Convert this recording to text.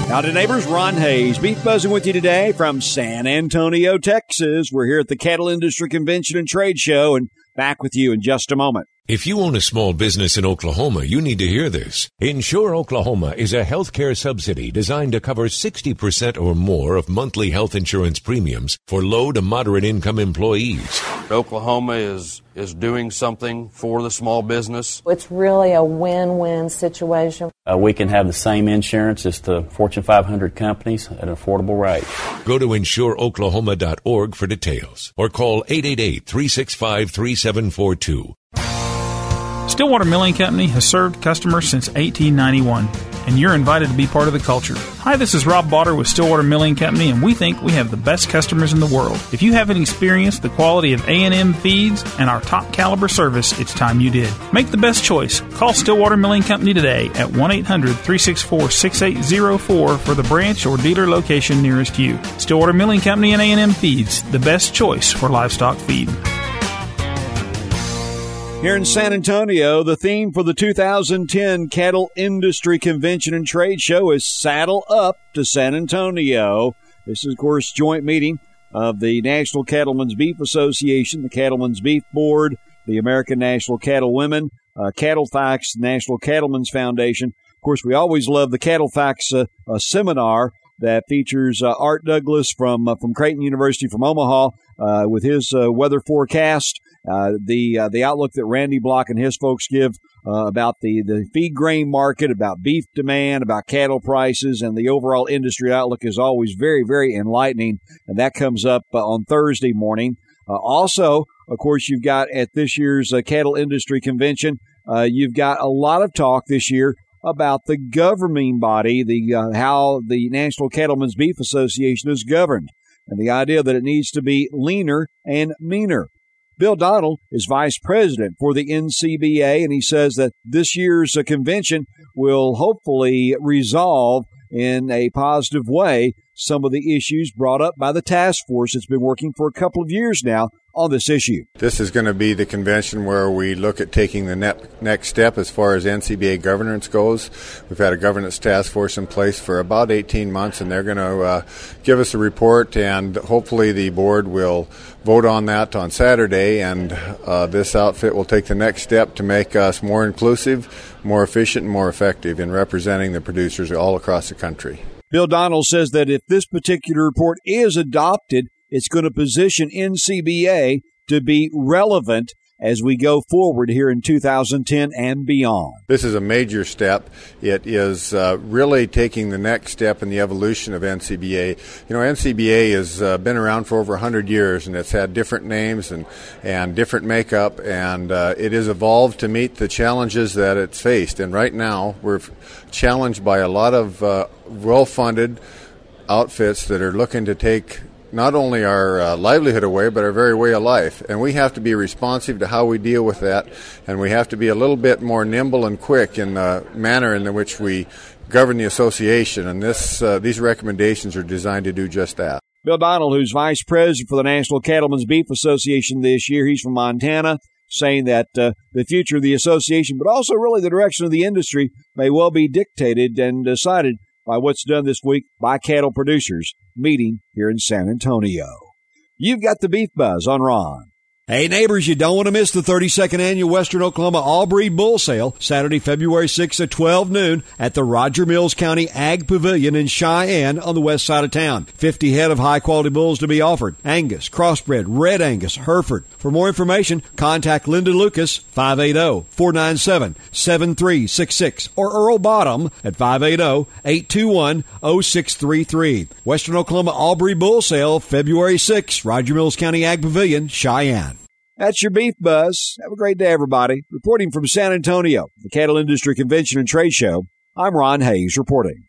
Howdy, neighbors. Ron Hayes, Beef Buzzing with you today from San Antonio, Texas. We're here at the Cattle Industry Convention and Trade Show, and back with you in just a moment. If you own a small business in Oklahoma, you need to hear this. Insure Oklahoma is a healthcare subsidy designed to cover 60% or more of monthly health insurance premiums for low to moderate income employees. Oklahoma is doing something for the small business. It's really a win-win situation. We can have the same insurance as the Fortune 500 companies at an affordable rate. Go to insureoklahoma.org for details or call 888-365-3742. Stillwater Milling Company has served customers since 1891, and you're invited to be part of the culture. Hi, this is Rob Botter with Stillwater Milling Company, and we think we have the best customers in the world. If you haven't experienced the quality of A&M feeds and our top caliber service, it's time you did. Make the best choice. Call Stillwater Milling Company today at 1-800-364-6804 for the branch or dealer location nearest you. Stillwater Milling Company and A&M Feeds, the best choice for livestock feed. Here in San Antonio, the theme for the 2010 Cattle Industry Convention and Trade Show is Saddle Up to San Antonio. This is, of course, joint meeting of the National Cattlemen's Beef Association, the Cattlemen's Beef Board, the American National Cattle Women, Cattle Facts, National Cattlemen's Foundation. Of course, we always love the Cattle Facts seminar that features Art Douglas from Creighton University from Omaha with his weather forecast. The outlook that Randy Block and his folks give about the feed grain market, about beef demand, about cattle prices, and the overall industry outlook is always very, very enlightening, and that comes up on Thursday morning. Also, of course, you've got at this year's Cattle Industry Convention, you've got a lot of talk this year about the governing body, how the National Cattlemen's Beef Association is governed, and the idea that it needs to be leaner and meaner. Bill Donald is vice president for the NCBA, and he says that this year's convention will hopefully resolve in a positive way some of the issues brought up by the task force that's been working for a couple of years now on this issue. This is going to be the convention where we look at taking the next step as far as NCBA governance goes. We've had a governance task force in place for about 18 months, and they're going to give us a report, and hopefully the board will vote on that on Saturday, and this outfit will take the next step to make us more inclusive, more efficient, and more effective in representing the producers all across the country. Bill Donald says that if this particular report is adopted, it's going to position NCBA to be relevant as we go forward here in 2010 and beyond. This is a major step. It is really taking the next step in the evolution of NCBA. You know, NCBA has been around for over 100 years, and it's had different names and different makeup, and it has evolved to meet the challenges that it's faced. And right now, we're challenged by a lot of well-funded outfits that are looking to take not only our livelihood away, but our very way of life. And we have to be responsive to how we deal with that, and we have to be a little bit more nimble and quick in the manner in which we govern the association. And these recommendations are designed to do just that. Bill Donald, who's vice president for the National Cattlemen's Beef Association this year, he's from Montana, saying that the future of the association, but also really the direction of the industry, may well be dictated and decided by what's done this week by cattle producers meeting here in San Antonio. You've got the Beef Buzz on Ron. Hey, neighbors, you don't want to miss the 32nd Annual Western Oklahoma All-Breed Bull Sale, Saturday, February 6th at 12 noon at the Roger Mills County Ag Pavilion in Cheyenne on the west side of town. 50 head of high-quality bulls to be offered. Angus, Crossbred, Red Angus, Hereford. For more information, contact Linda Lucas, 580-497-7366, or Earl Bottom at 580-821-0633. Western Oklahoma All-Breed Bull Sale, February 6th, Roger Mills County Ag Pavilion, Cheyenne. That's your Beef Buzz. Have a great day, everybody. Reporting from San Antonio, the Cattle Industry Convention and Trade Show, I'm Ron Hayes reporting.